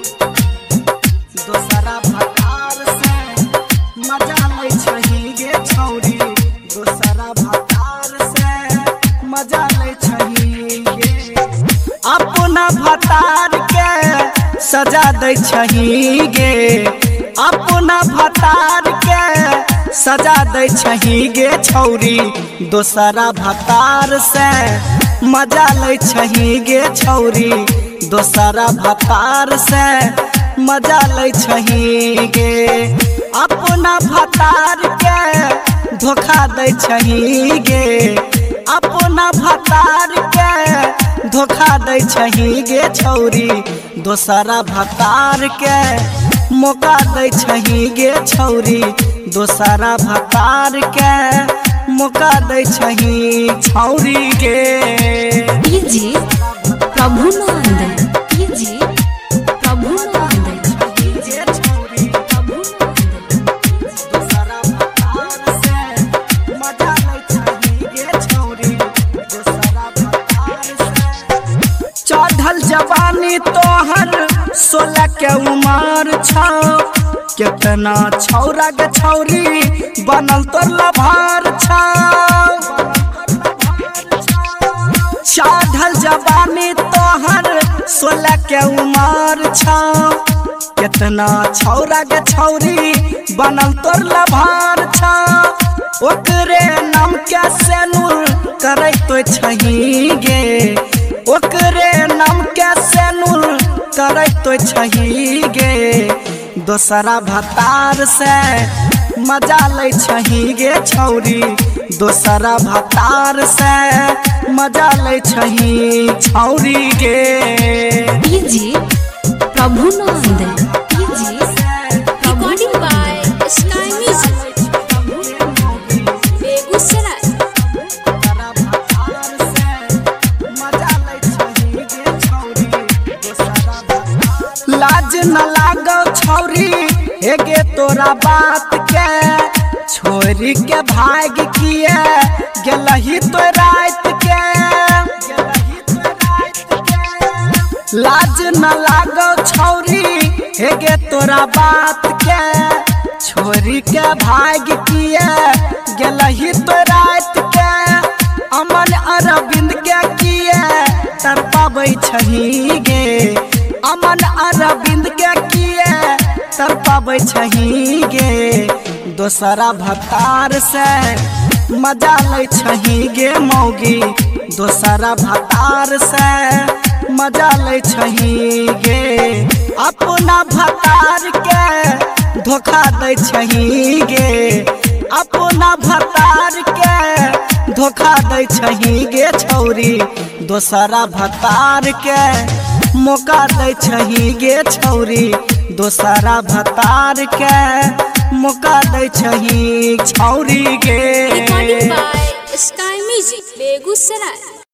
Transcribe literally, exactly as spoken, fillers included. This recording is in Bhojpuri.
दोसरा भतार से मजा लै छही गे छौरी, दोसरा भतार से मजा लै छही गे। अपना भतार के सजा दै छही गे, अपना भतार के सजा दै छही गे छौरी, दोसरा भतार से मजा लै छही गे छौरी, दोसरा भतार से मजा लै छही गे। अपना भतार के धोखा दै छही गे, अपना भतार के धोखा दै छही गे छौरी, दोसरा भतार के मौका दै छही गे छौरी, दोसरा भतार के मौका दै छही छौरी गे। जी प्रभुनंद, जी प्रभुनंद, दोसरा भतार से मजा लै छही गे छौरी, दोसरा भतार से। चढ़ल जवानी तोहर सोलह के उमर छौ, कितना छौरा गे छौरी बनल तोर लभार छौ। चढ़ल जवानी तोहर सोलह के उमर छौ, कितना छौरा गे छौरी बनल तोर लभार छौ। ओकरे नाम के सेनुर करे तो छही गे, ओकरे नाम के सेनुर करे तो छही गे, दोसरा भतार से मजा लै छही गे छौरी, दोसरा भतार से मजा लै छही छौरी गे। जी Prabhunand, ji recording by Sky Music Begusarai. लाज न लागो छौरी हेगे तोरा बात के, छोरी के भाग किए गेलही तो रात के। लाज न लागो छौरी हेगे तोरा बात के, छोरी के भाग किए गेलही तो रात के। अमन अरविंद के किए तरपाबै छही गे, अमन अरविंद के किए तरपाबै छही गे, दोसरा भतार से मजा लै छही गे मौगी, दोसरा भतार से मजा लै छही गे। अपना भतार के धोखा दै छही गे, अपना भतार के धोखा दै छही गे छौरी, दोसरा भतार के मौका दै छही गे छौरी, दोसरा भतार के मौका दै छही छौरी गे। Recording by Sky Music Begusarai.